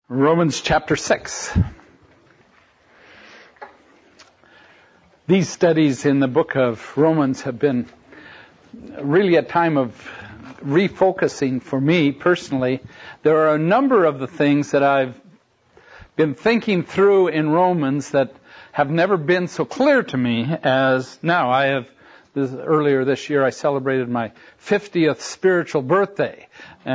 Romans chapter 6. These studies in the book of Romans have been really a time of refocusing for me personally. There are a number of the things that I've been thinking through in Romans that have never been so clear to me as now. Earlier this year I celebrated my 50th spiritual birthday.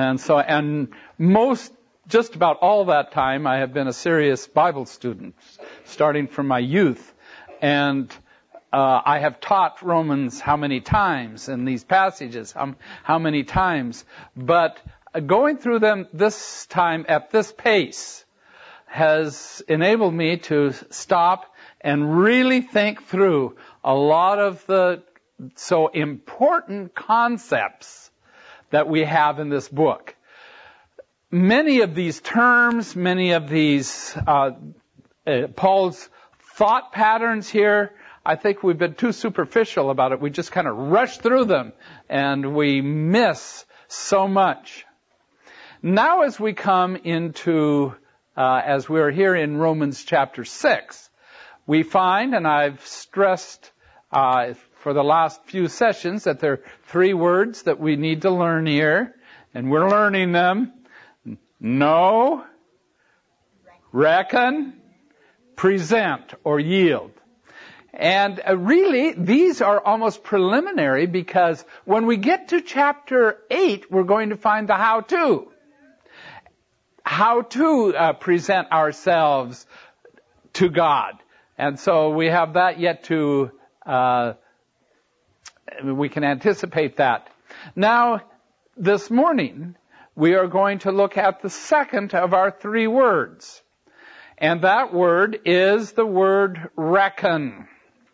Just about all that time, I have been a serious Bible student, starting from my youth. And I have taught Romans how many times, and these passages how many times. But going through them this time at this pace has enabled me to stop and really think through a lot of the so important concepts that we have in this book. Many of these terms, many of these Paul's thought patterns here, I think we've been too superficial about it. We just kind of rush through them and we miss so much. Now as we come into, as we're here in Romans chapter 6, we find, and I've stressed for the last few sessions, that there are three words that we need to learn here, and we're learning them. Know, reckon, present, or yield. And really, these are almost preliminary because when we get to chapter 8, we're going to find the how-to. How to present ourselves to God. And so we have that yet to, we can anticipate that. Now, this morning, we are going to look at the second of our three words. And that word is the word reckon.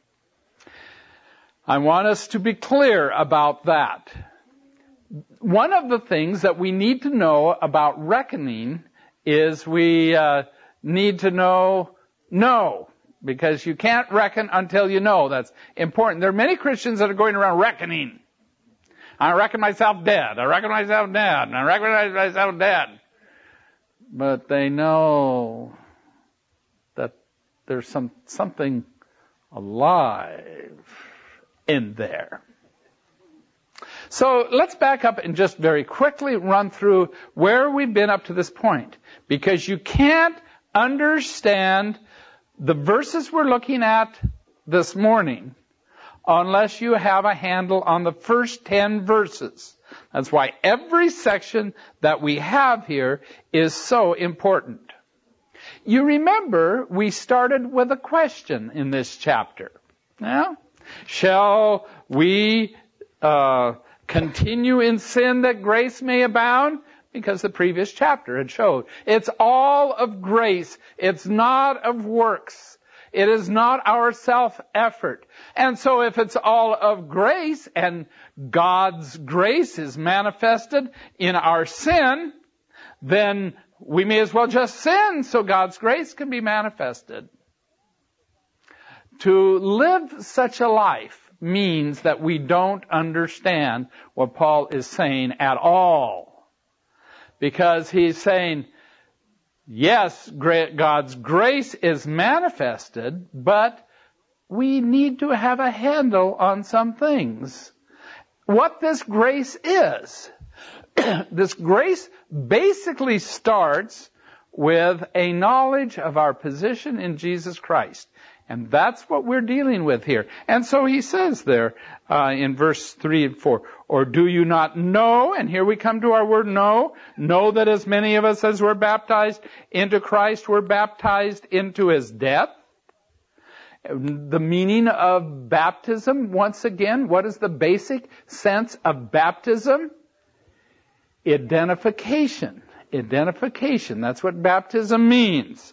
I want us to be clear about that. One of the things that we need to know about reckoning is we need to know, because you can't reckon until you know. That's important. There are many Christians that are going around reckoning. I reckon myself dead. I reckon myself dead. I reckon myself dead. But they know that there's something alive in there. So let's back up and just very quickly run through where we've been up to this point. Because you can't understand the verses we're looking at this morning unless you have a handle on the first 10 verses. That's why every section that we have here is so important. You remember we started with a question in this chapter. Yeah? Shall we continue in sin that grace may abound? Because the previous chapter had showed. It's all of grace. It's not of works. It is not our self-effort. And so if it's all of grace and God's grace is manifested in our sin, then we may as well just sin so God's grace can be manifested. To live such a life means that we don't understand what Paul is saying at all. Because he's saying, yes, God's grace is manifested, but we need to have a handle on some things. What this grace is. This grace basically starts with a knowledge of our position in Jesus Christ. And that's what we're dealing with here. And so he says there in verse 3 and 4, or do you not know? And here we come to our word know. Know that as many of us as were baptized into Christ were baptized into his death. The meaning of baptism, once again, what is the basic sense of baptism? Identification. Identification. That's what baptism means.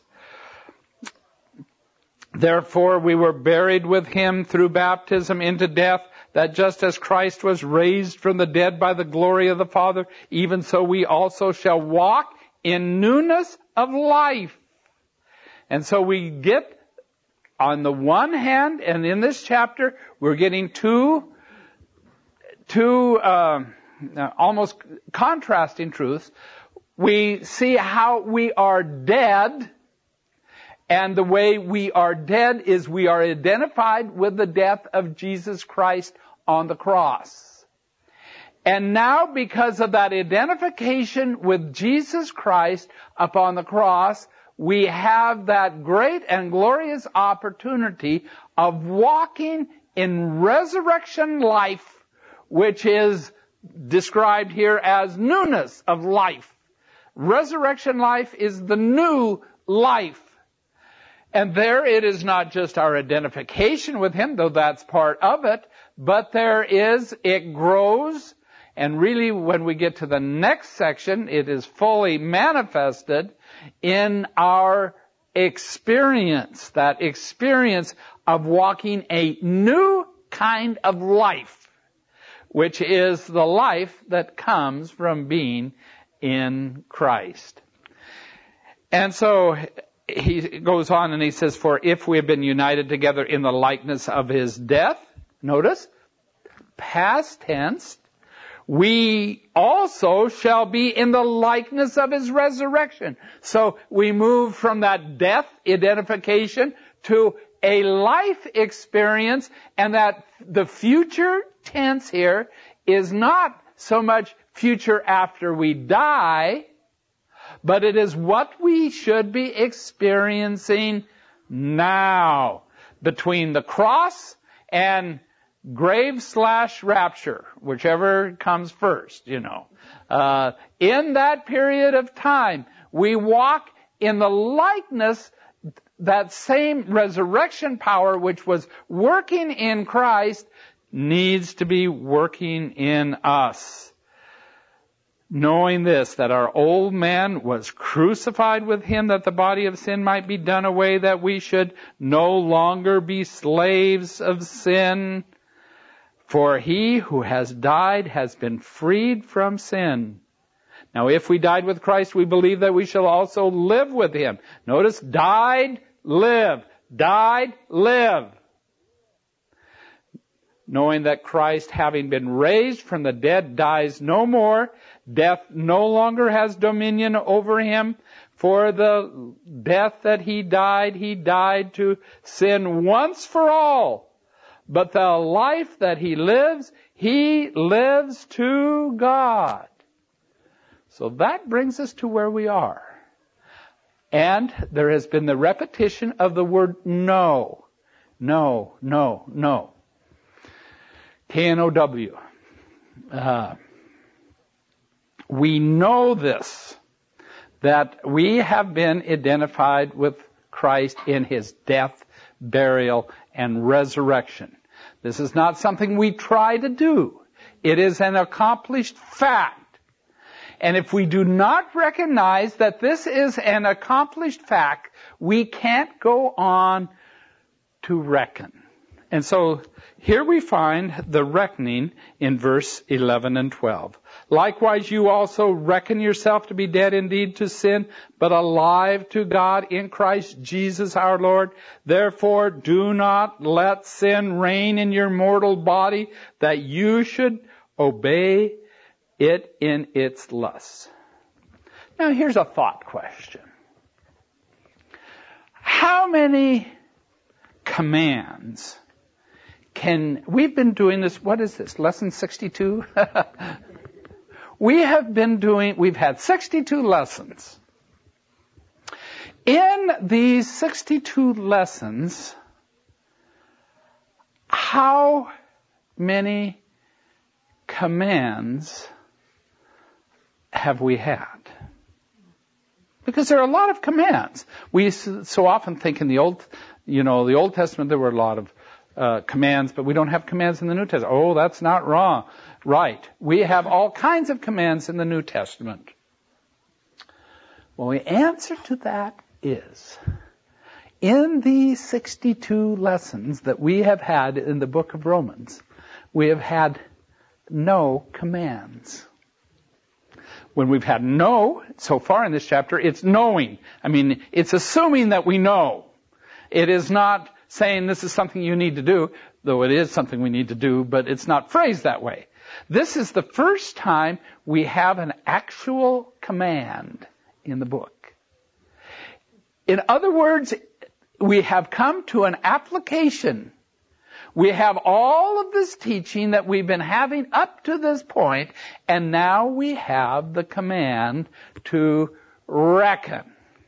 Therefore, we were buried with him through baptism into death, that just as Christ was raised from the dead by the glory of the Father, even so we also shall walk in newness of life. And so we get, on the one hand, and in this chapter, we're getting two almost contrasting truths. we see how we are dead, and the way we are dead is we are identified with the death of Jesus Christ on the cross. And now, because of that identification with Jesus Christ upon the cross, we have that great and glorious opportunity of walking in resurrection life, which is described here as newness of life. Resurrection life is the new life. And there it is not just our identification with Him, though that's part of it, but it grows, and really when we get to the next section, it is fully manifested in our experience, that experience of walking a new kind of life, which is the life that comes from being in Christ. And so he goes on and he says, for if we have been united together in the likeness of His death, notice, past tense, we also shall be in the likeness of His resurrection. So we move from that death identification to a life experience, and that the future tense here is not so much future after we die, but it is what we should be experiencing now, between the cross and grave/rapture, whichever comes first, in that period of time, we walk in the likeness, that same resurrection power which was working in Christ needs to be working in us. Knowing this, that our old man was crucified with Him, that the body of sin might be done away, that we should no longer be slaves of sin. For He who has died has been freed from sin. Now, if we died with Christ, we believe that we shall also live with Him. Notice, died, live. Died, live. Knowing that Christ, having been raised from the dead, dies no more. Death no longer has dominion over Him. For the death that He died to sin once for all. But the life that He lives to God. So that brings us to where we are. And there has been the repetition of the word no. No, no, no. K-N-O-W. We know this, that we have been identified with Christ in His death, burial, and resurrection. This is not something we try to do. It is an accomplished fact. And if we do not recognize that this is an accomplished fact, we can't go on to reckon. And so here we find the reckoning in verse 11 and 12. Likewise, you also reckon yourself to be dead indeed to sin, but alive to God in Christ Jesus our Lord. Therefore, do not let sin reign in your mortal body, that you should obey it in its lusts. Now, here's a thought question. How many commands we've been doing this, what is this, lesson 62? We've had 62 lessons. In these 62 lessons, how many commands have we had? Because there are a lot of commands. We so often think in the Old Testament there were a lot of commands, but we don't have commands in the New Testament. Oh, that's not wrong. Right. We have all kinds of commands in the New Testament. Well, the answer to that is, in these 62 lessons that we have had in the book of Romans, we have had no commands. When we've had no, so far in this chapter, it's knowing. I mean, it's assuming that we know. It is not saying this is something you need to do, though it is something we need to do, but it's not phrased that way. This is the first time we have an actual command in the book. In other words, we have come to an application. We have all of this teaching that we've been having up to this point, and now we have the command to reckon.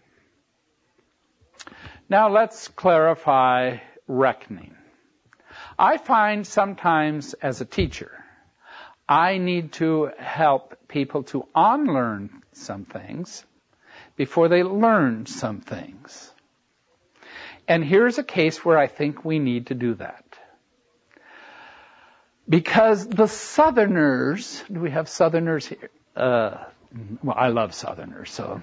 Now let's clarify reckoning. I find sometimes as a teacher, I need to help people to unlearn some things before they learn some things. And here's a case where I think we need to do that. Because the Southerners, do we have Southerners here? Well, I love Southerners, so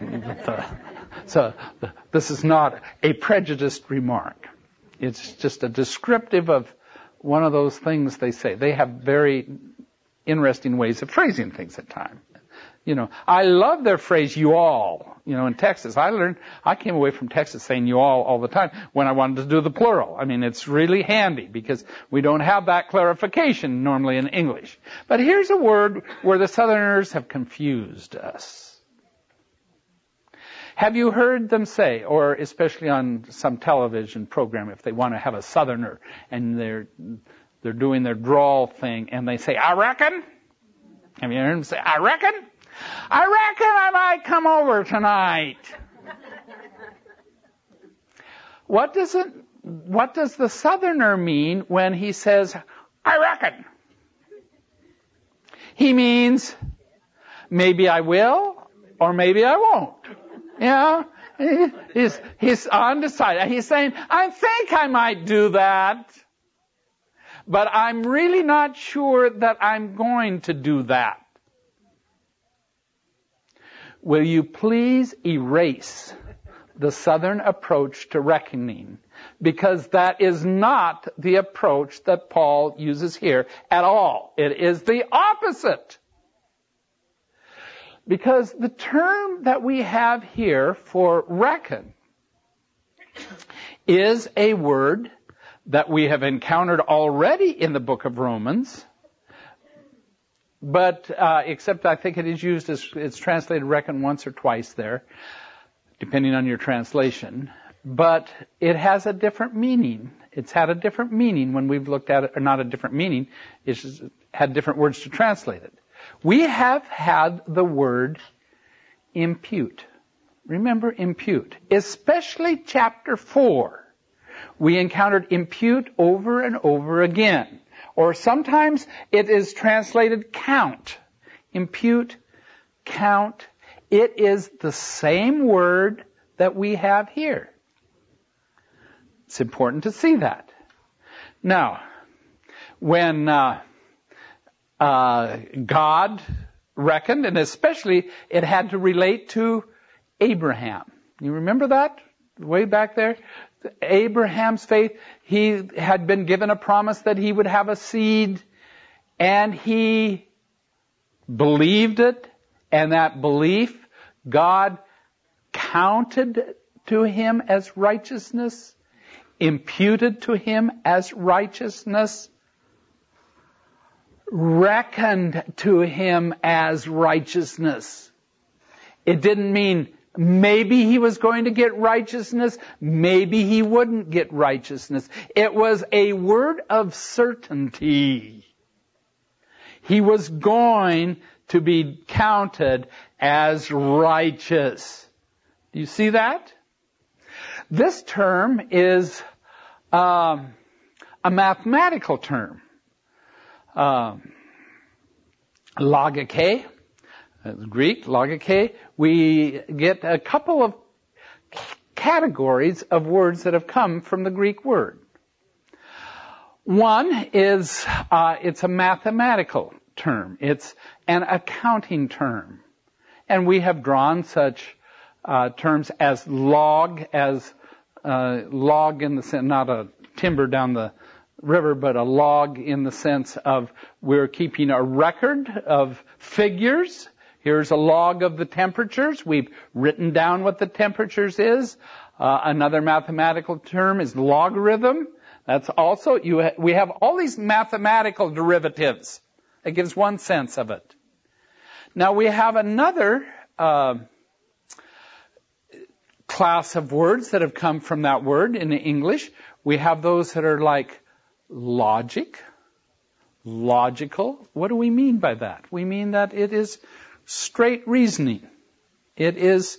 this is not a prejudiced remark. It's just a descriptive of one of those things they say. They have very interesting ways of phrasing things at times. I love their phrase, you all. In Texas, I came away from Texas saying you all the time when I wanted to do the plural. I mean, it's really handy because we don't have that clarification normally in English. But here's a word where the Southerners have confused us. Have you heard them say, or especially on some television program, if they want to have a Southerner and they're doing their drawl thing and they say, I reckon? Have you heard them say, I reckon? I reckon I might come over tonight. What does the Southerner mean when he says, I reckon? He means, maybe I will, or maybe I won't. He's undecided. He's saying, I think I might do that, but I'm really not sure that I'm going to do that. Will you please erase the Southern approach to reckoning? Because that is not the approach that Paul uses here at all. It is the opposite. Because the term that we have here for reckon is a word that we have encountered already in the book of Romans. But except I think it is used as it's translated reckon once or twice there, depending on your translation. But it has a different meaning. It's had a different meaning when we've looked at it, or not a different meaning. It's just had different words to translate it. We have had the word impute. Remember impute. Especially chapter 4. We encountered impute over and over again. Or sometimes it is translated count. Impute, count. It is the same word that we have here. It's important to see that. Now, when God reckoned, and especially it had to relate to Abraham. You remember that? Way back there? Abraham's faith, he had been given a promise that he would have a seed, and he believed it, and that belief, God counted to him as righteousness, imputed to him as righteousness, reckoned to him as righteousness. It didn't mean maybe he was going to get righteousness, maybe he wouldn't get righteousness. It was a word of certainty. He was going to be counted as righteous. Do you see that? This term is a mathematical term. Logike, Greek, logike, we get a couple of categories of words that have come from the Greek word. One is, it's a mathematical term. It's an accounting term. And we have drawn such terms as log in the sense, not a timber down the river, but a log in the sense of we're keeping a record of figures. Here's a log of the temperatures. We've written down what the temperatures is. Another mathematical term is logarithm. That's also, we have all these mathematical derivatives It gives one sense of it. Now we have another class of words that have come from that word in English. We have those that are like logic, logical. What do we mean by that? We mean that it is straight reasoning. It is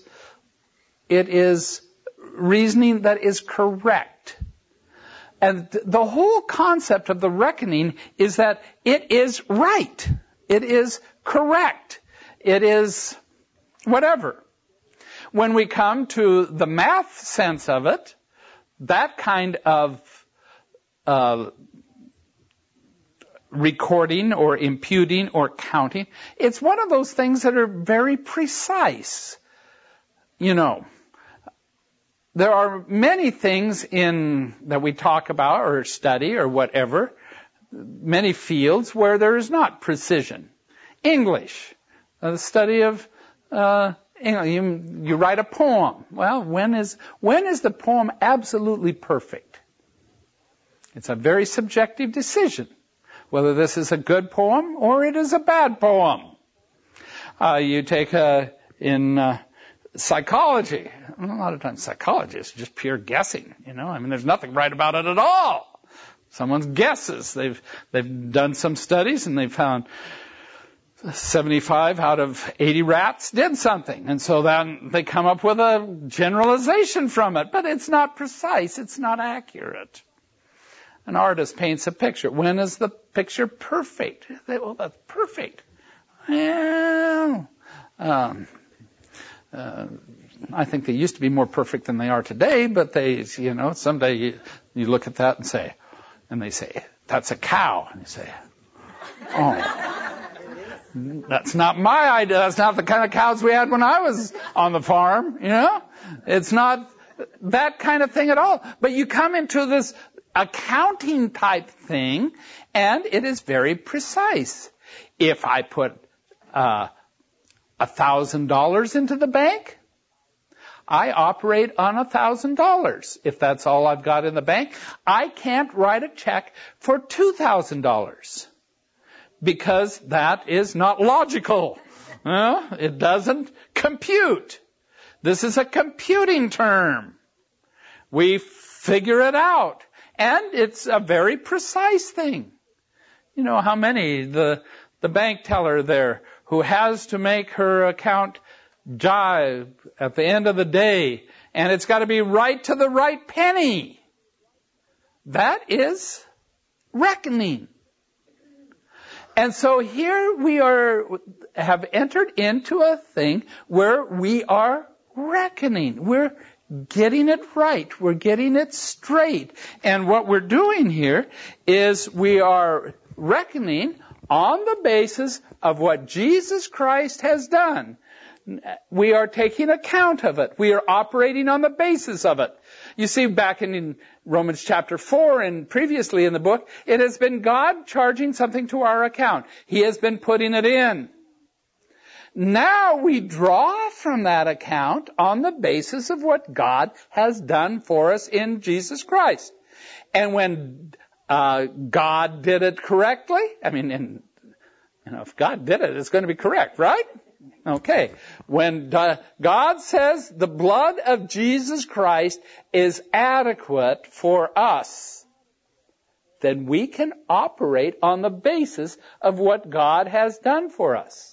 reasoning that is correct. And the whole concept of the reckoning is that it is right. It is correct. It is whatever. When we come to the math sense of it, that kind of recording or imputing or counting, it's one of those things that are very precise. You know, there are many things that we talk about or study or whatever, many fields where there is not precision. English, the study of English, you write a poem. Well, when is the poem absolutely perfect? It's a very subjective decision, whether this is a good poem or it is a bad poem. You take in psychology. A lot of times psychology is just pure guessing, you know. I mean, there's nothing right about it at all. Someone's guesses. They've done some studies and they've found 75 out of 80 rats did something. And so then they come up with a generalization from it. But it's not precise. It's not accurate. An artist paints a picture. When is the picture perfect? Well, that's perfect. Well, I think they used to be more perfect than they are today, but someday you look at that and they say, that's a cow. And you say, oh, that's not my idea. That's not the kind of cows we had when I was on the farm, you know? It's not that kind of thing at all. But you come into this accounting type thing, and it is very precise. If I put $1,000 into the bank, I operate on $1,000. If that's all I've got in the bank, I can't write a check for $2,000 because that is not logical. It doesn't compute. This is a computing term. We figure it out, and it's a very precise thing. You know how many the bank teller there who has to make her account jive at the end of the day, and it's got to be right to the right penny. That is reckoning. And so here we have entered into a thing where we are reckoning. We're getting it right. We're getting it straight. And what we're doing here is we are reckoning on the basis of what Jesus Christ has done. We are taking account of it. We are operating on the basis of it. You see, back in Romans chapter 4 and previously in the book, it has been God charging something to our account. He has been putting it in. Now we draw from that account on the basis of what God has done for us in Jesus Christ. And when God did it correctly, if God did it, it's going to be correct, right? Okay. When God says the blood of Jesus Christ is adequate for us, then we can operate on the basis of what God has done for us.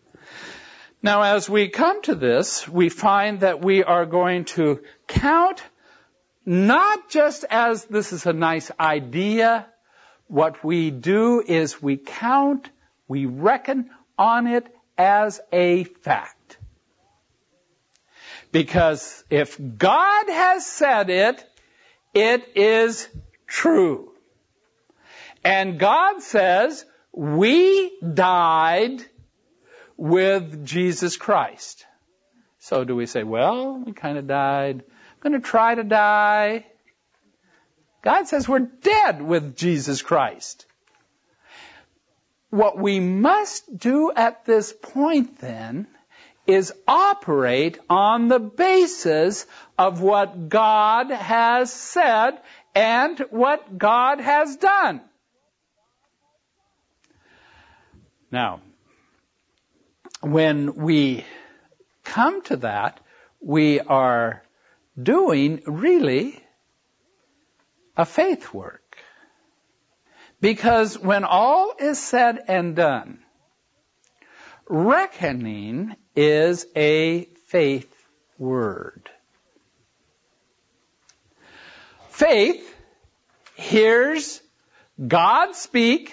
Now, as we come to this, we find that we are going to count not just as this is a nice idea. What we do is we count, we reckon on it as a fact. Because if God has said it, it is true. And God says, we died with Jesus Christ. So do we say, well, we kind of died. I'm going to try to die. God says we're dead with Jesus Christ. What we must do at this point then is operate on the basis of what God has said and what God has done. Now, when we come to that, we are doing really a faith work. Because when all is said and done, reckoning is a faith word. Faith hears God speak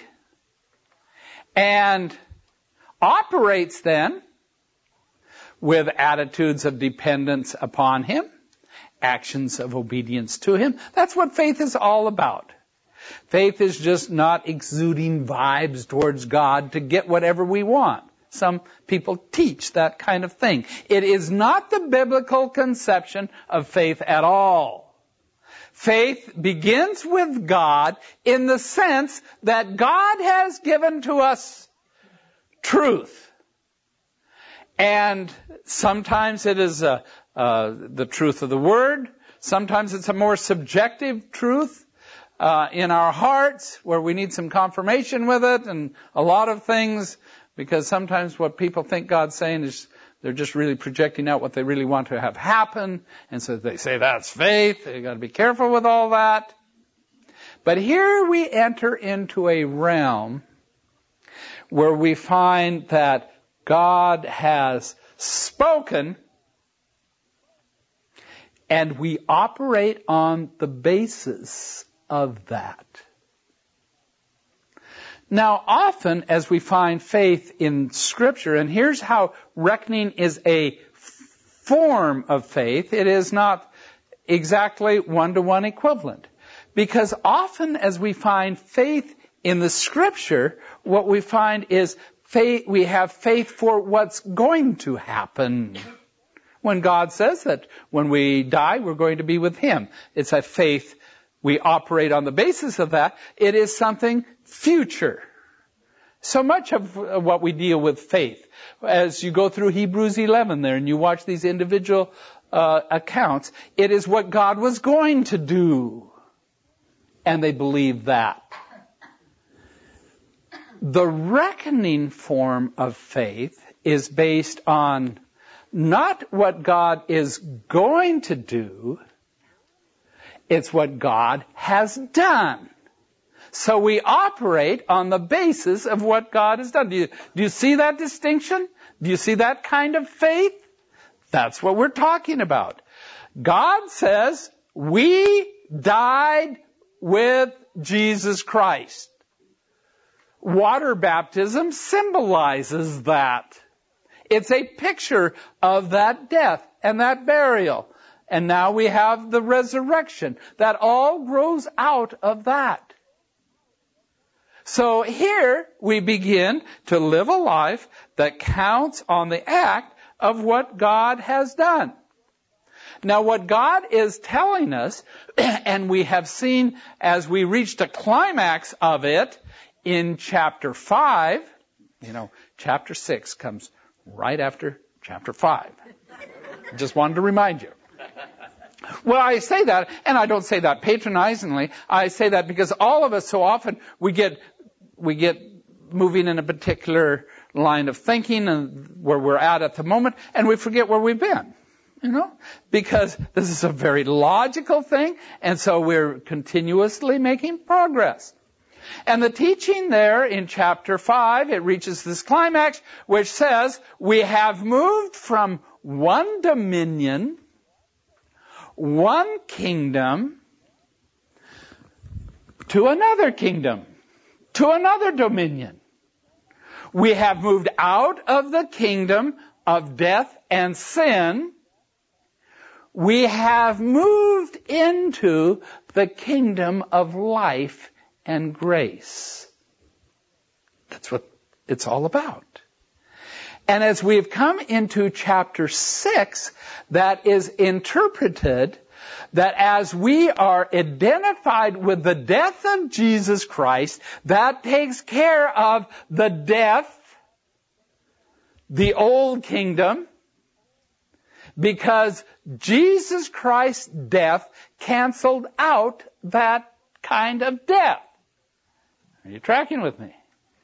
and operates then with attitudes of dependence upon Him, actions of obedience to Him. That's what faith is all about. Faith is just not exuding vibes towards God to get whatever we want. Some people teach that kind of thing. It is not the biblical conception of faith at all. Faith begins with God in the sense that God has given to us truth. And sometimes it is the truth of the Word. Sometimes it's a more subjective truth in our hearts where we need some confirmation with it, and a lot of things, because sometimes what people think God's saying is they're just really projecting out what they really want to have happen, and so they say that's faith. You've got to be careful with all that. But here we enter into a realm where we find that God has spoken, and we operate on the basis of that. Now, often as we find faith in Scripture, and here's how reckoning is a form of faith, it is not exactly one-to-one equivalent. Because often as we find faith in the Scripture, what we find is faith, we have faith for what's going to happen. When God says that when we die, we're going to be with Him. It's a faith. We operate on the basis of that. It is something future. So much of what we deal with faith, as you go through Hebrews 11 there and you watch these individual accounts, it is what God was going to do. And they believe that. The reckoning form of faith is based on not what God is going to do, it's what God has done. So we operate on the basis of what God has done. Do you see that distinction? Do you see that kind of faith? That's what we're talking about. God says, we died with Jesus Christ. Water baptism symbolizes that. It's a picture of that death and that burial. And now we have the resurrection. That all grows out of that. So here we begin to live a life that counts on the act of what God has done. Now what God is telling us, and we have seen as we reached a climax of it in chapter 5, chapter 6 comes right after chapter 5. Just wanted to remind you. Well, I say that, and I don't say that patronizingly. I say that because all of us so often we get moving in a particular line of thinking and where we're at the moment, and we forget where we've been. Because this is a very logical thing, and so we're continuously making progress. And the teaching there in chapter 5, it reaches this climax, which says we have moved from one dominion, one kingdom, to another kingdom, to another dominion. We have moved out of the kingdom of death and sin. We have moved into the kingdom of life and grace. That's what it's all about. And as we've come into chapter 6, that is interpreted that as we are identified with the death of Jesus Christ, that takes care of the death, the old kingdom, because Jesus Christ's death canceled out that kind of death. Are you tracking with me?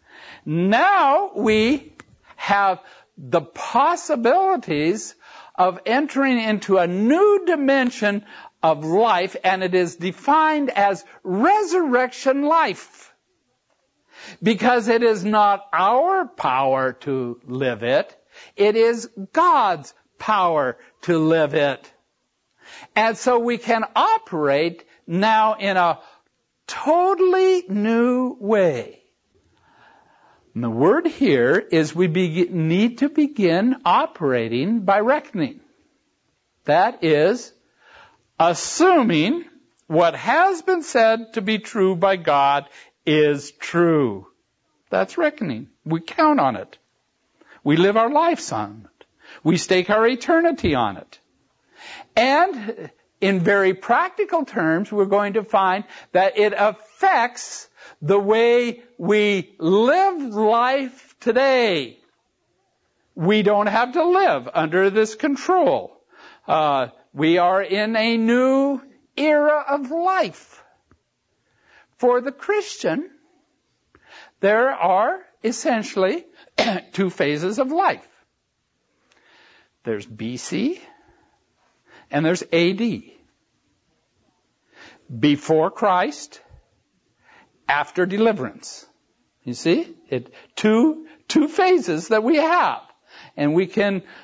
Now we have the possibilities of entering into a new dimension of life, and it is defined as resurrection life. Because it is not our power to live it, it is God's power to live it. And so we can operate now in a totally new way. And the word here is we need to begin operating by reckoning. That is, assuming what has been said to be true by God is true. That's reckoning. We count on it. We live our lives on it. We stake our eternity on it. And in very practical terms, we're going to find that it affects the way we live life today. We don't have to live under this control. We are in a new era of life. For the Christian, there are essentially two phases of life. There's BC and there's AD. Before Christ, after deliverance. You see? Two phases that we have. And we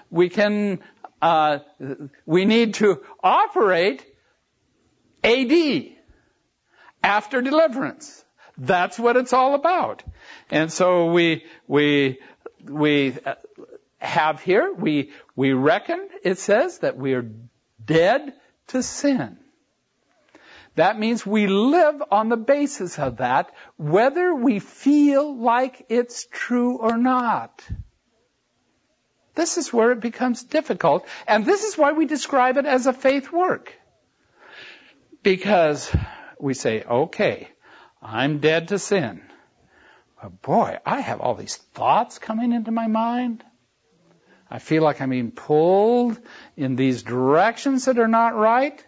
need to operate AD, after deliverance. That's what it's all about. And so we have here, we reckon, it says, that we are dead to sin. That means we live on the basis of that, whether we feel like it's true or not. This is where it becomes difficult, and this is why we describe it as a faith work. Because we say, okay, I'm dead to sin. But boy, I have all these thoughts coming into my mind. I feel like I'm being pulled in these directions that are not right.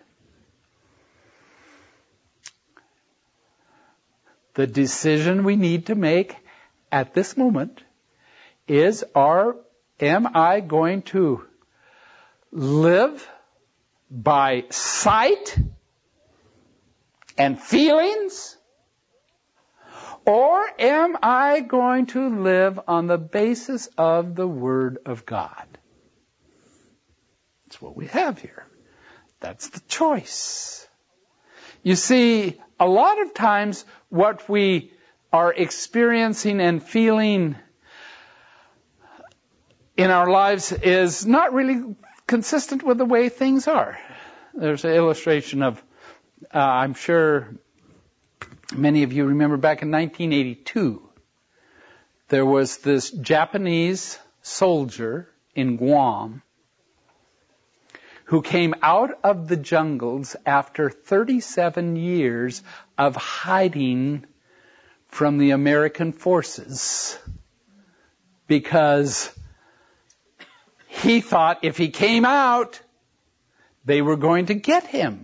The decision we need to make at this moment is, am I going to live by sight and feelings? Or am I going to live on the basis of the Word of God? That's what we have here. That's the choice. You see, a lot of times what we are experiencing and feeling in our lives is not really consistent with the way things are. There's an illustration of, I'm sure many of you remember back in 1982, there was this Japanese soldier in Guam who came out of the jungles after 37 years of hiding from the American forces because he thought if he came out, they were going to get him.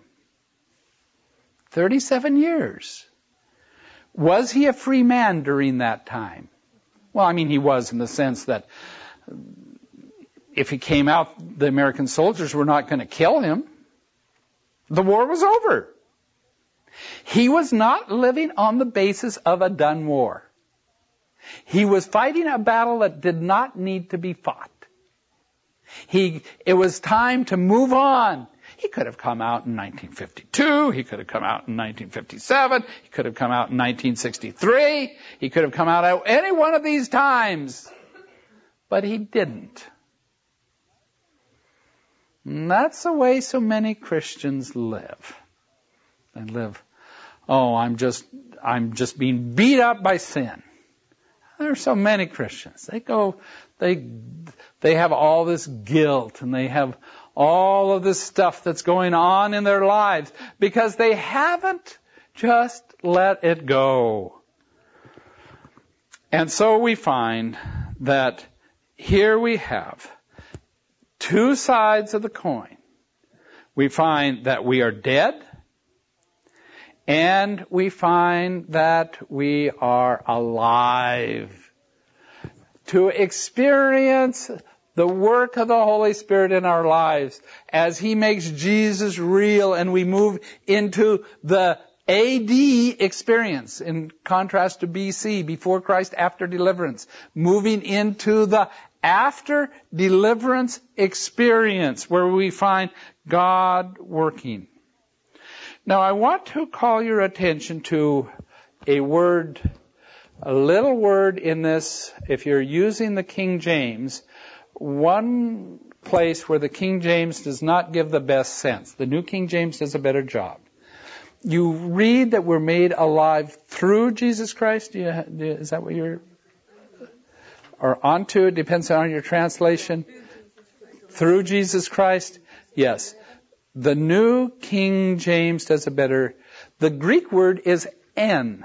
37 years. Was he a free man during that time? Well, I mean, he was in the sense that if he came out, the American soldiers were not going to kill him. The war was over. He was not living on the basis of a done war. He was fighting a battle that did not need to be fought. It was time to move on. He could have come out in 1952. He could have come out in 1957. He could have come out in 1963. He could have come out at any one of these times. But he didn't. And that's the way so many Christians live. They live, I'm just being beat up by sin. There are so many Christians. They have all this guilt and they have all of this stuff that's going on in their lives because they haven't just let it go. And so we find that here we have two sides of the coin. We find that we are dead, and we find that we are alive to experience the work of the Holy Spirit in our lives as He makes Jesus real and we move into the AD experience, in contrast to BC, before Christ, after deliverance. Moving into the after deliverance experience where we find God working. Now I want to call your attention to a little word in this. If you're using the King James, one place where the King James does not give the best sense. The New King James does a better job. You read that we're made alive through Jesus Christ. Is that what you're... Or onto, it depends on your translation. Through Jesus Christ? Yes. The New King James does a better... The Greek word is en.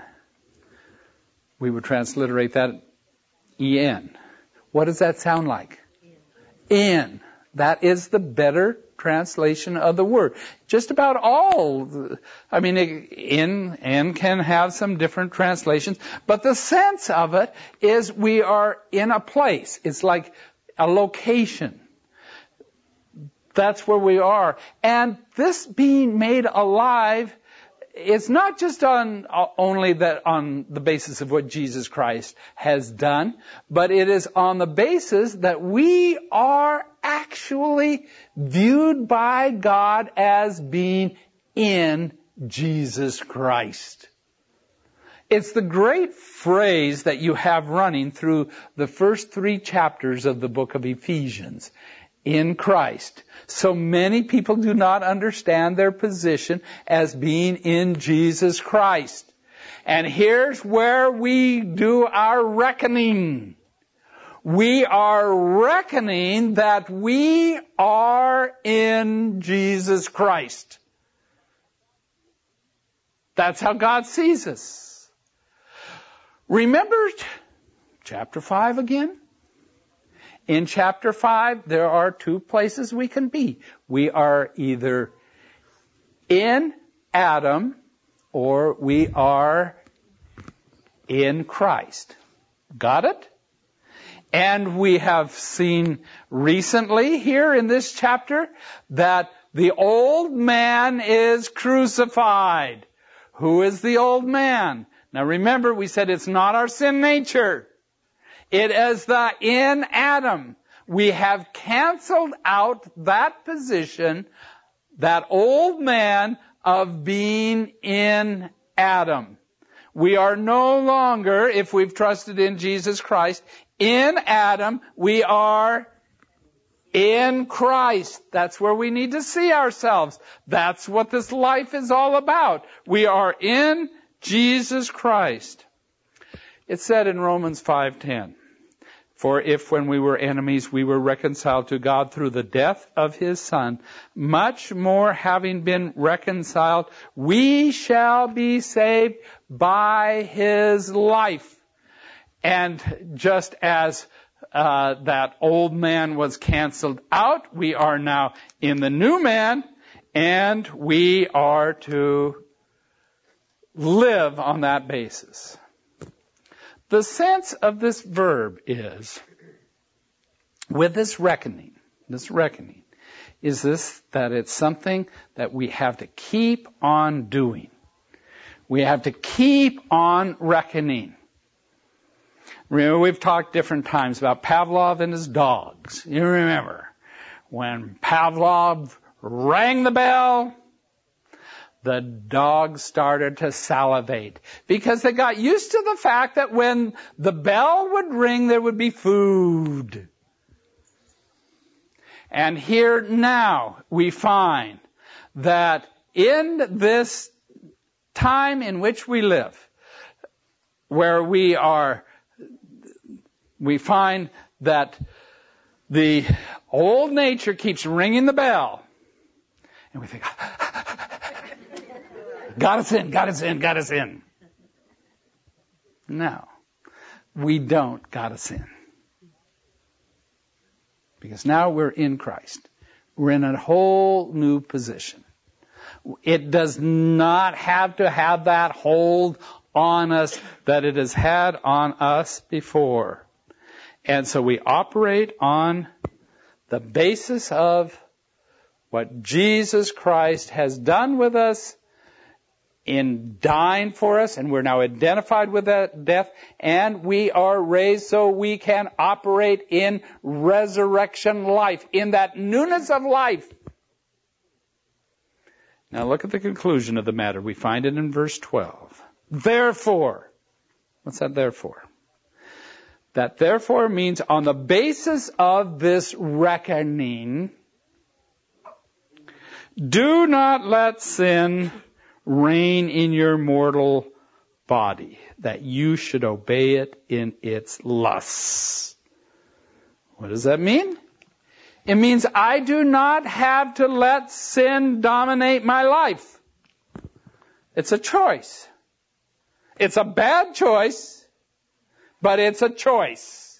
We would transliterate that en. What does that sound like? In. That is the better translation of the word. Just about all. I mean, in can have some different translations, but the sense of it is we are in a place. It's like a location. That's where we are. And this being made alive, it's not just on the basis of what Jesus Christ has done, but it is on the basis that we are actually viewed by God as being in Jesus Christ. It's the great phrase that you have running through the first 3 chapters of the book of Ephesians. In Christ. So many people do not understand their position as being in Jesus Christ. And here's where we do our reckoning. We are reckoning that we are in Jesus Christ. That's how God sees us. Remember chapter 5 again? In chapter 5, there are 2 places we can be. We are either in Adam or we are in Christ. Got it? And we have seen recently here in this chapter that the old man is crucified. Who is the old man? Now remember, we said it's not our sin nature. It is the in Adam. We have canceled out that position, that old man of being in Adam. We are no longer, if we've trusted in Jesus Christ, in Adam. We are in Christ. That's where we need to see ourselves. That's what this life is all about. We are in Jesus Christ. It said in Romans 5:10, for if when we were enemies we were reconciled to God through the death of His Son, much more having been reconciled, we shall be saved by His life. And just as that old man was canceled out, we are now in the new man, and we are to live on that basis. The sense of this verb is, with this reckoning, is this, that it's something that we have to keep on doing. We have to keep on reckoning. Remember, we've talked different times about Pavlov and his dogs. You remember, when Pavlov rang the bell, the dogs started to salivate because they got used to the fact that when the bell would ring, there would be food. And here now we find that in this time in which we live, where we find that the old nature keeps ringing the bell, and we think, got us in. No, we don't got us in. Because now we're in Christ. We're in a whole new position. It does not have to have that hold on us that it has had on us before. And so we operate on the basis of what Jesus Christ has done with us in dying for us, and we're now identified with that death, and we are raised so we can operate in resurrection life, in that newness of life. Now look at the conclusion of the matter. We find it in verse 12. Therefore, what's that therefore? That therefore means on the basis of this reckoning, do not let sin reign in your mortal body, that you should obey it in its lusts. What does that mean? It means I do not have to let sin dominate my life. It's a choice. It's a bad choice, but it's a choice.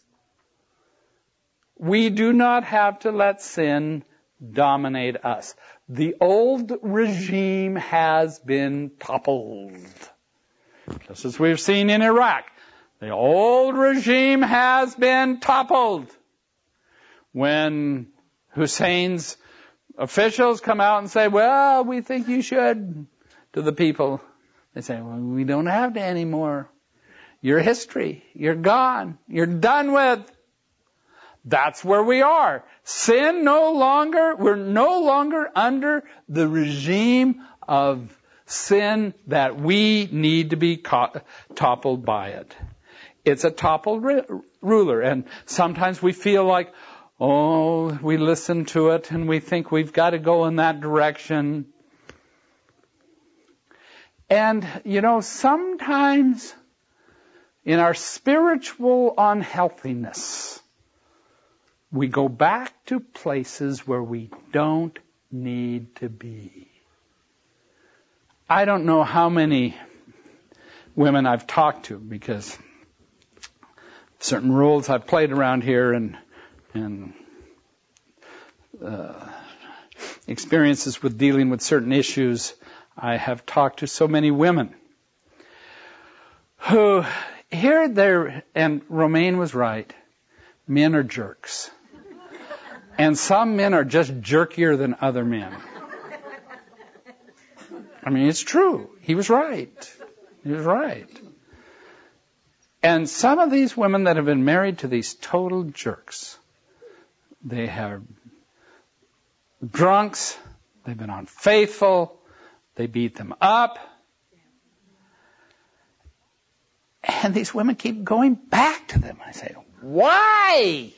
We do not have to let sin dominate us. The old regime has been toppled. Just as we've seen in Iraq. The old regime has been toppled. When Hussein's officials come out and say, well, we think you should, to the people, they say, well, we don't have to anymore. You're history. You're gone. You're done with. That's where we are. We're no longer under the regime of sin that we need to be toppled by it. It's a toppled ruler. And sometimes we feel like, we listen to it and we think we've got to go in that direction. And, sometimes in our spiritual unhealthiness, we go back to places where we don't need to be. I don't know how many women I've talked to, because certain rules I've played around here and experiences with dealing with certain issues. I have talked to so many women who, and Romaine was right, men are jerks. And some men are just jerkier than other men. I mean, it's true. He was right. And some of these women that have been married to these total jerks, they have drunks, they've been unfaithful, they beat them up. And these women keep going back to them. I say, why?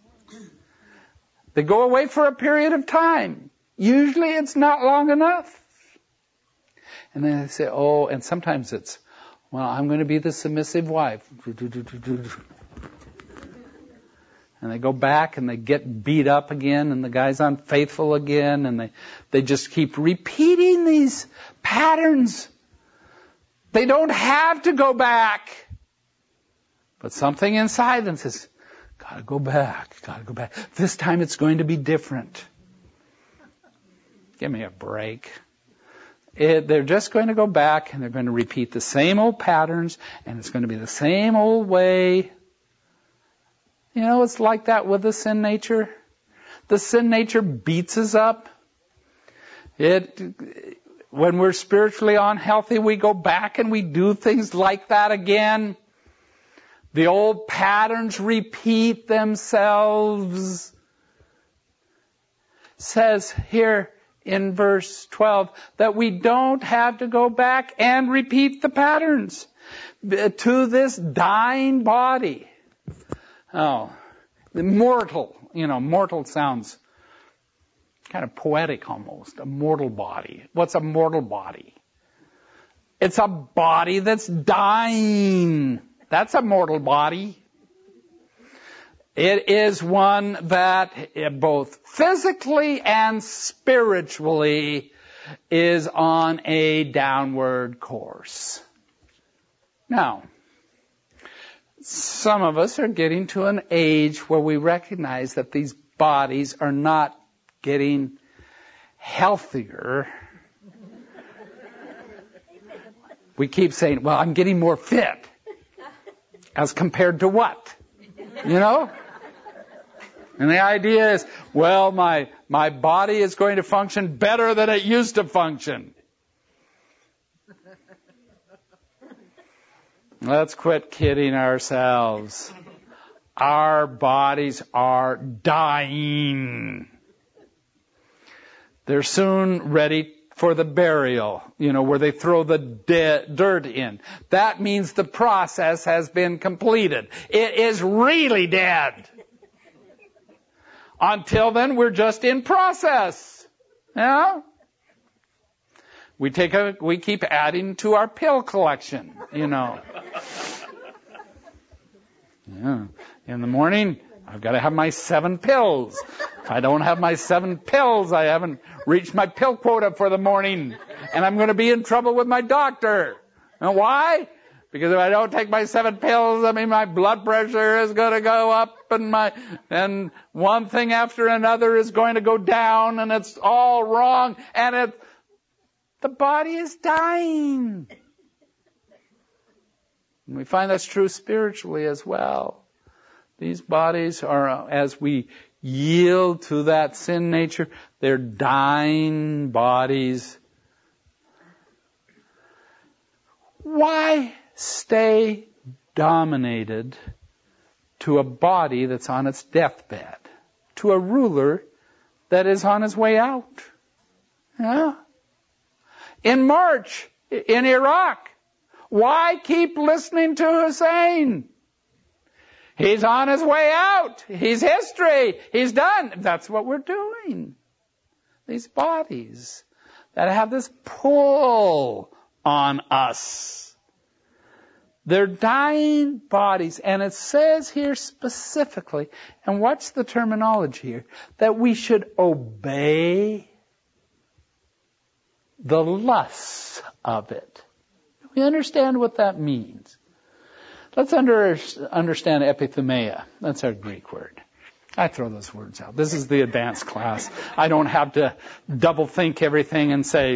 They go away for a period of time. Usually it's not long enough. And then they say, and sometimes it's, I'm going to be the submissive wife. And they go back and they get beat up again, and the guy's unfaithful again, and they just keep repeating these patterns. They don't have to go back. But something inside them says, gotta go back. This time it's going to be different. Give me a break. They're just going to go back and they're going to repeat the same old patterns, and it's going to be the same old way. It's like that with the sin nature. The sin nature beats us up. When we're spiritually unhealthy, we go back and we do things like that again. The old patterns repeat themselves. It says here in verse 12 that we don't have to go back and repeat the patterns to this dying body. Mortal. Mortal sounds kind of poetic almost. A mortal body. What's a mortal body? It's a body that's dying. That's a mortal body. It is one that both physically and spiritually is on a downward course. Now, some of us are getting to an age where we recognize that these bodies are not getting healthier. We keep saying, I'm getting more fit. As compared to what? You know? And the idea is, well, my body is going to function better than it used to function. Let's quit kidding ourselves. Our bodies are dying. They're soon ready for the burial, where they throw the dirt in. That means the process has been completed. It is really dead. Until then, we're just in process. Yeah? We keep adding to our pill collection, Yeah. In the morning, I've got to have my 7 pills. If I don't have my 7 pills, I haven't reached my pill quota for the morning. And I'm going to be in trouble with my doctor. And why? Because if I don't take my 7 pills, my blood pressure is going to go up and one thing after another is going to go down, and it's all wrong, and the body is dying. And we find that's true spiritually as well. These bodies are, as we yield to that sin nature, they're dying bodies. Why stay dominated to a body that's on its deathbed, to a ruler that is on his way out? Yeah. In March, in Iraq, why keep listening to Hussein? He's on his way out. He's history. He's done. That's what we're doing. These bodies that have this pull on us. They're dying bodies. And it says here specifically, and what's the terminology here? That we should obey the lusts of it. We understand what that means. Let's understand epithumia. That's our Greek word. I throw those words out. This is the advanced class. I don't have to double think everything and say,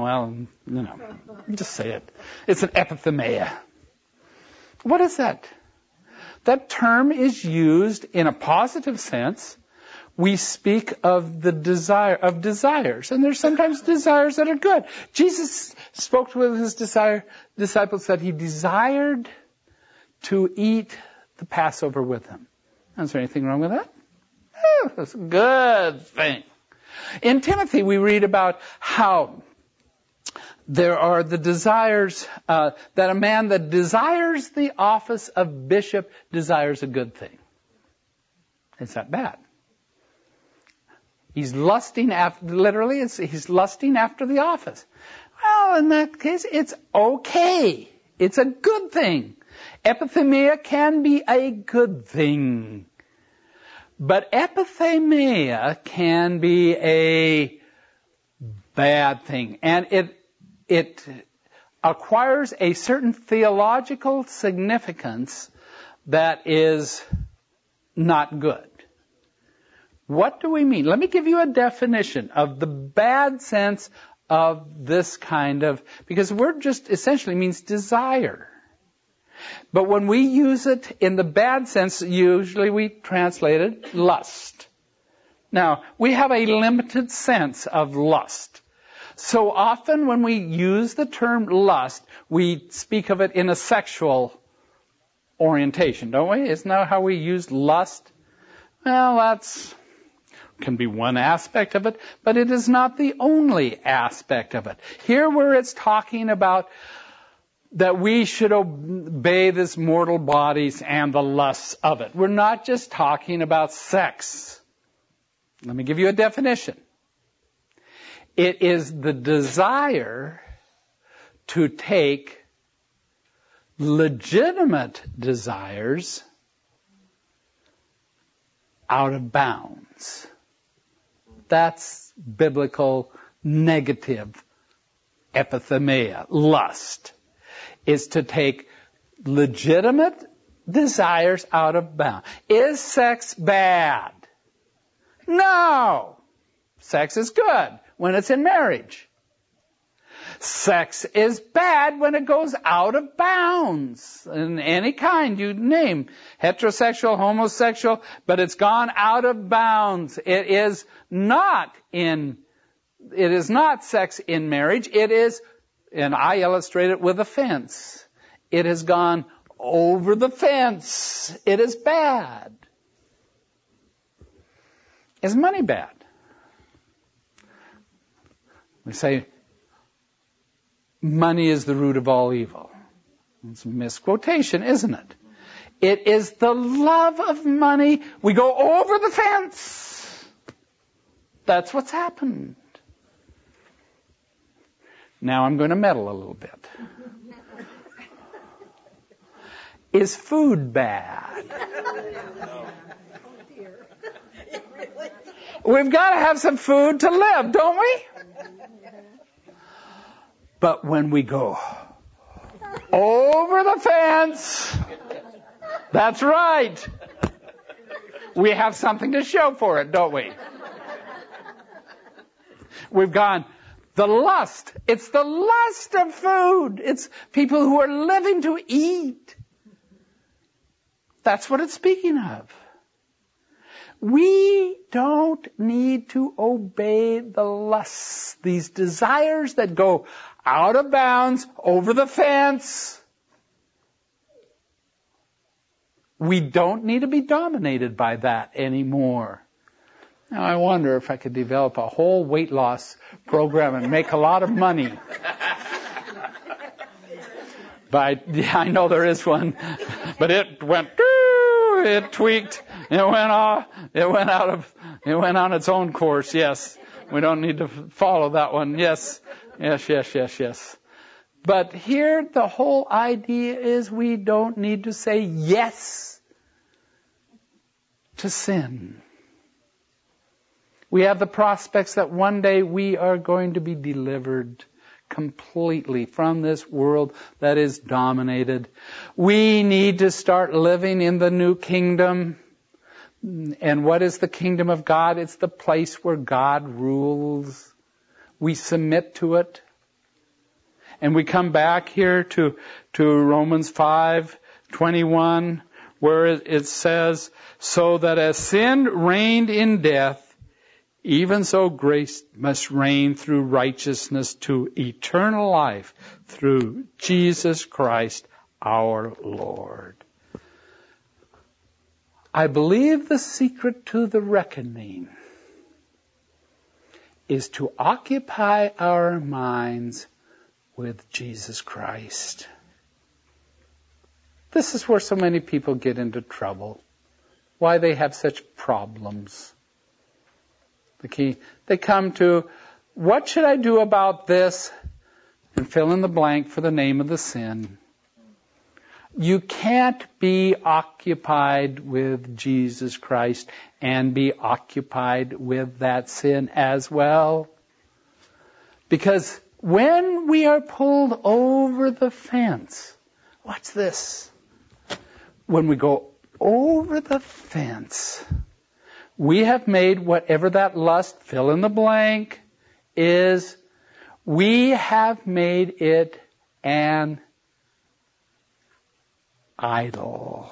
just say it. It's an epithumia. What is that? That term is used in a positive sense. We speak of desires, and there's sometimes desires that are good. Jesus spoke with his disciples that he desired to eat the Passover with them. Is there anything wrong with that? Oh, that's a good thing. In Timothy, we read about how there are the desires, that a man that desires the office of bishop desires a good thing. It's not bad. He's lusting after, literally, he's lusting after the office. Well, in that case, it's okay. It's a good thing. Epithumia can be a good thing. But epithumia can be a bad thing. And it acquires a certain theological significance that is not good. What do we mean? Let me give you a definition of the bad sense of this kind of, because the word just essentially means desire. But when we use it in the bad sense, usually we translate it lust. Now, we have a limited sense of lust. So often when we use the term lust, we speak of it in a sexual orientation, don't we? Isn't that how we use lust? Well, that's can be one aspect of it, but it is not the only aspect of it. Here where it's talking about that we should obey this mortal bodies and the lusts of it. We're not just talking about sex. Let me give you a definition. It is the desire to take legitimate desires out of bounds. That's biblical negative epithumia, lust. Is to take legitimate desires out of bounds. Is sex bad? No. Sex is good when it's in marriage. Sex is bad when it goes out of bounds. In any kind you name. Heterosexual, homosexual, but it's gone out of bounds. It is not sex in marriage. It is, and I illustrate it with a fence. It has gone over the fence. It is bad. Is money bad? We say, money is the root of all evil. It's a misquotation, isn't it? It is the love of money. We go over the fence. That's what's happened. Now I'm going to meddle a little bit. Is food bad? We've got to have some food to live, don't we? But when we go over the fence, that's right. We have something to show for it, don't we? We've gone, the lust. It's the lust of food. It's people who are living to eat. That's what it's speaking of. We don't need to obey the lusts, these desires that go out of bounds, over the fence. We don't need to be dominated by that anymore. Now, I wonder if I could develop a whole weight loss program and make a lot of money. But I know there is one, but it went, it tweaked, it went off, it went on its own course. Yes, we don't need to follow that one. Yes. But here the whole idea is we don't need to say yes to sin. We have the prospects that one day we are going to be delivered completely from this world that is dominated. We need to start living in the new kingdom. And what is the kingdom of God? It's the place where God rules. We submit to it. And we come back here to Romans 5:21, where it says, so that as sin reigned in death, even so grace must reign through righteousness to eternal life through Jesus Christ our Lord. I believe the secret to the reckoning is to occupy our minds with Jesus Christ. This is where so many people get into trouble. Why they have such problems. They come to, what should I do about this? And fill in the blank for the name of the sin. You can't be occupied with Jesus Christ and be occupied with that sin as well. Because when we are pulled over the fence, watch this. When we go over the fence, we have made whatever that lust, fill in the blank, is, we have made it an idol.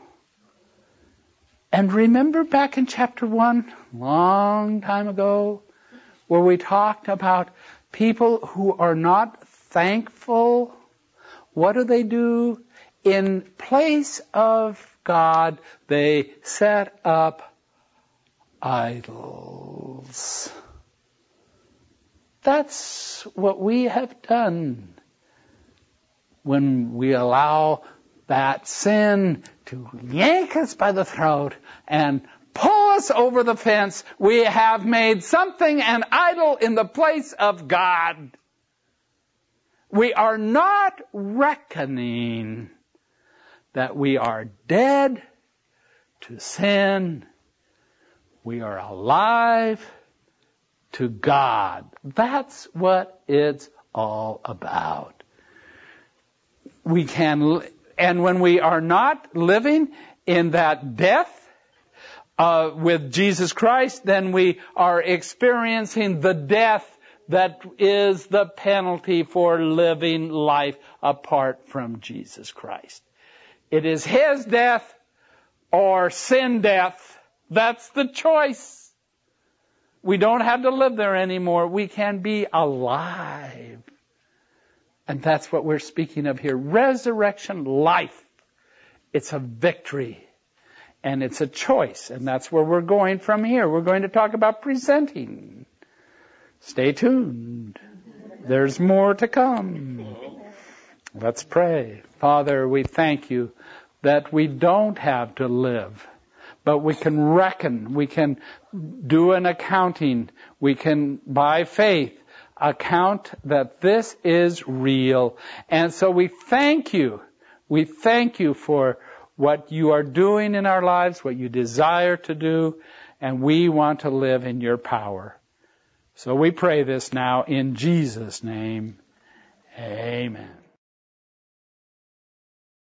And remember back in chapter 1, long time ago, where we talked about people who are not thankful. What do? In place of God, they set up idols. That's what we have done when we allow that sin to yank us by the throat and pull us over the fence. We have made something an idol in the place of God. We are not reckoning that we are dead to sin. We are alive to God. That's what it's all about. And when we are not living in that death with Jesus Christ, then we are experiencing the death that is the penalty for living life apart from Jesus Christ. It is His death or sin death. That's the choice. We don't have to live there anymore. We can be alive. And that's what we're speaking of here. Resurrection life. It's a victory. And it's a choice. And that's where we're going from here. We're going to talk about presenting. Stay tuned. There's more to come. Let's pray. Father, we thank you that we don't have to live, but we can reckon, we can do an accounting, we can, by faith, account that this is real. And so we thank you. We thank you for what you are doing in our lives, what you desire to do, and we want to live in your power. So we pray this now in Jesus' name. Amen.